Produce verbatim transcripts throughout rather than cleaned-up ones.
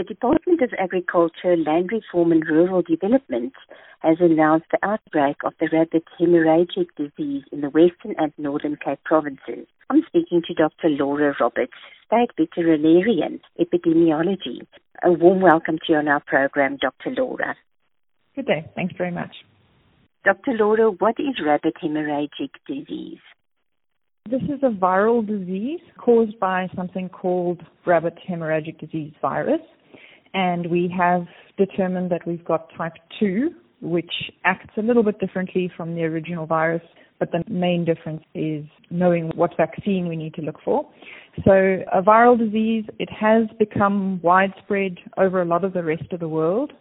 The Department of Agriculture, Land Reform and Rural Development has announced the outbreak of the rabbit hemorrhagic disease in the Western and Northern Cape provinces. I'm speaking to Doctor Laura Roberts, State Veterinarian, Epidemiology. A warm welcome to you on our program, Doctor Laura. Good day. Thanks very much. Doctor Laura, what is rabbit hemorrhagic disease? This is a viral disease caused by something called rabbit hemorrhagic disease virus, and we have determined that we've got type two, which acts a little bit differently from the original virus, but the main difference is knowing what vaccine we need to look for. So a viral disease, it has become widespread over a lot of the rest of the world,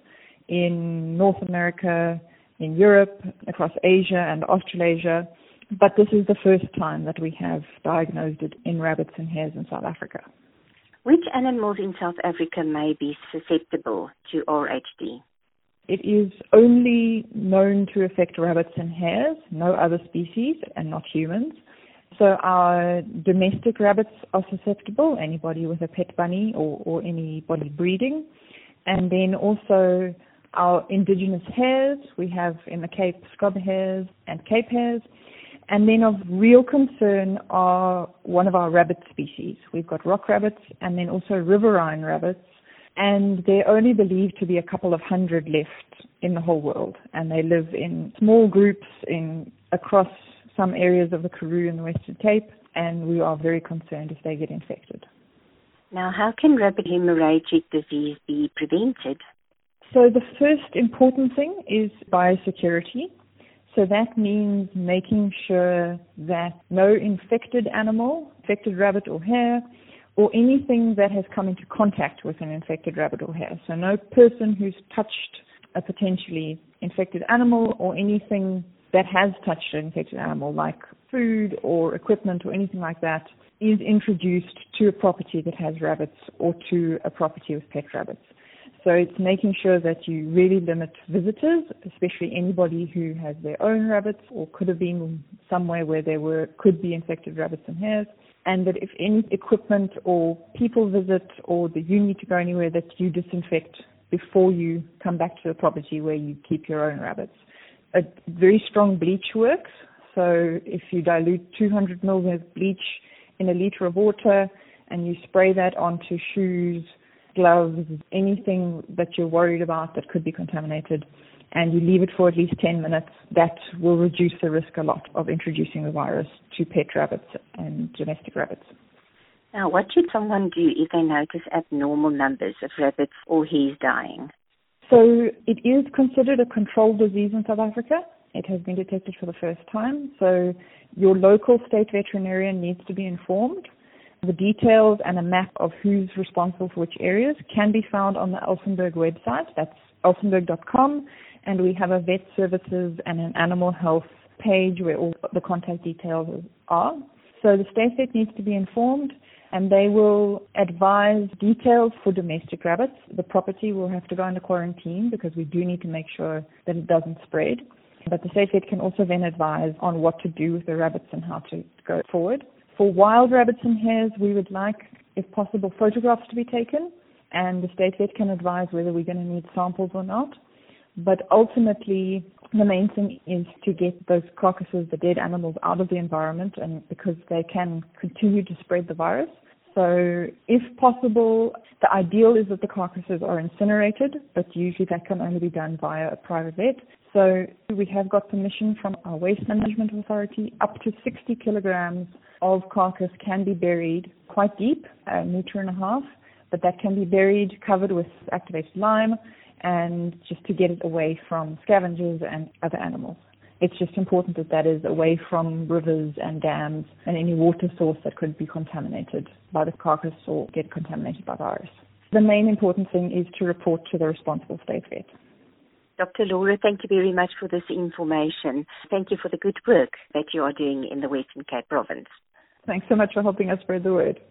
in North America, in Europe, across Asia and Australasia. But this is the first time that we have diagnosed it in rabbits and hares in South Africa. Which animals in South Africa may be susceptible to R H D? It is only known to affect rabbits and hares, no other species, and not humans. So our domestic rabbits are susceptible, anybody with a pet bunny or, or anybody breeding. And then also our indigenous hares, we have in the Cape scrub hares and Cape hares. And then of real concern are one of our rabbit species. We've got rock rabbits and then also riverine rabbits. And they're only believed to be a couple of hundred left in the whole world. And they live in small groups in across some areas of the Karoo and the Western Cape. And we are very concerned if they get infected. Now, how can rabbit hemorrhagic disease be prevented? So the first important thing is biosecurity. So that means making sure that no infected animal, infected rabbit or hare, or anything that has come into contact with an infected rabbit or hare. So no person who's touched a potentially infected animal or anything that has touched an infected animal, like food or equipment or anything like that, is introduced to a property that has rabbits or to a property with pet rabbits. So it's making sure that you really limit visitors, especially anybody who has their own rabbits or could have been somewhere where there were could be infected rabbits and hares, and that if any equipment or people visit or that you need to go anywhere, that you disinfect before you come back to the property where you keep your own rabbits. A very strong bleach works. So if you dilute two hundred milliliters of bleach in a liter of water and you spray that onto shoes, gloves, anything that you're worried about that could be contaminated, and you leave it for at least ten minutes, that will reduce the risk a lot of introducing the virus to pet rabbits and domestic rabbits. Now, what should someone do if they notice abnormal numbers of rabbits or hares dying? So it is considered a controlled disease in South Africa. It has been detected for the first time. So your local state veterinarian needs to be informed. The details and a map of who's responsible for which areas can be found on the Elsenburg website. That's elsenburg dot com. And we have a vet services and an animal health page where all the contact details are. So the state vet needs to be informed, and they will advise details for domestic rabbits. The property will have to go under quarantine because we do need to make sure that it doesn't spread. But the state vet can also then advise on what to do with the rabbits and how to go forward. For wild rabbits and hares, we would like, if possible, photographs to be taken, and the state vet can advise whether we're going to need samples or not. But ultimately, the main thing is to get those carcasses, the dead animals, out of the environment, and because they can continue to spread the virus. So if possible, the ideal is that the carcasses are incinerated, but usually that can only be done via a private vet. So we have got permission from our Waste Management Authority. Up to sixty kilograms of carcass can be buried quite deep, a meter and a half, but that can be buried, covered with activated lime, and just to get it away from scavengers and other animals. It's just important that that is away from rivers and dams and any water source that could be contaminated by the carcass or get contaminated by virus. The main important thing is to report to the responsible state vet. Doctor Laura, thank you very much for this information. Thank you for the good work that you are doing in the Western Cape province. Thanks so much for helping us spread the word.